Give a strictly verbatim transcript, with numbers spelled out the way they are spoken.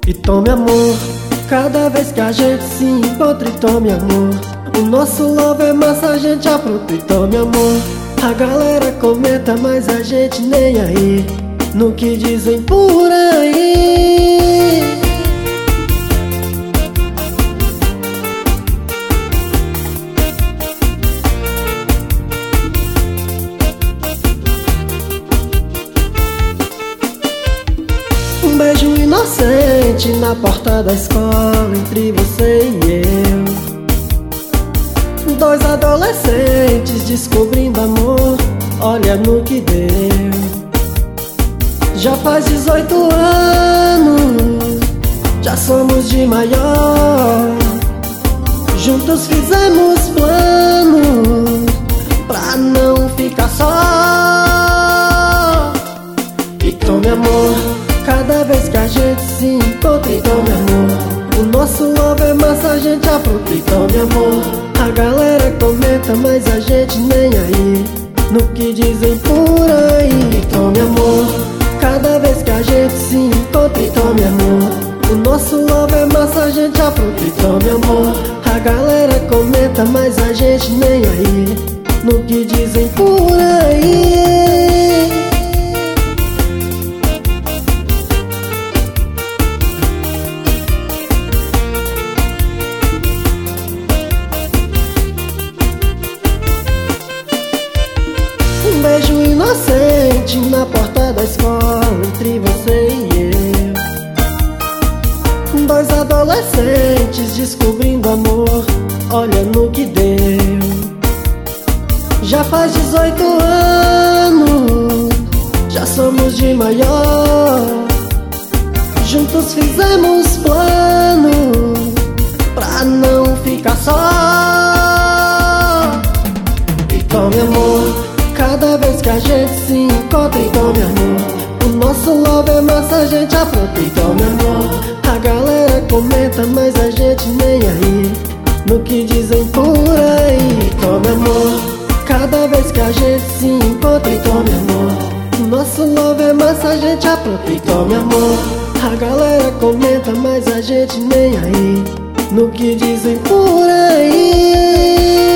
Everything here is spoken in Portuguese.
E tome amor, cada vez que a gente se encontra. E tome amor, o nosso love é massa, a gente apronta. E tome amor, a galera comenta, mas a gente nem aí no que dizem por aí. Um beijo inocente na porta da escola, entre você e eu. Dois adolescentes descobrindo amor, olha no que deu. Já faz dezoito anos, já somos de maior. Juntos fizemos planos pra não ficar só. E tome amor, cada vez que a gente se encontra. E tome amor, o nosso love é massa, a gente apronta. E tome amor, a galera comenta, mas a gente nem aí no que dizem por aí. E tome amor, cada vez que a gente se encontra. E tome amor, o nosso love é massa, a gente apronta. E tome amor, a galera comenta, mas a gente nem aí no que dizem por aí. Um beijo inocente na porta da escola, entre você e eu. Dois adolescentes descobrindo amor, olha no que deu. Já faz dezoito anos, já somos de maior. Juntos fizemos planos pra não ficar só. E tome amor, cada vez que a gente se encontra. E tome amor, o nosso love é massa, a gente apronta. E tome amor, a galera comenta, mas a gente nem aí no que dizem por aí. E tome amor, cada vez que a gente se encontra. E tome amor, o nosso love é massa, a gente apronta. E tome amor, a galera comenta, mas a gente nem aí no que dizem por aí.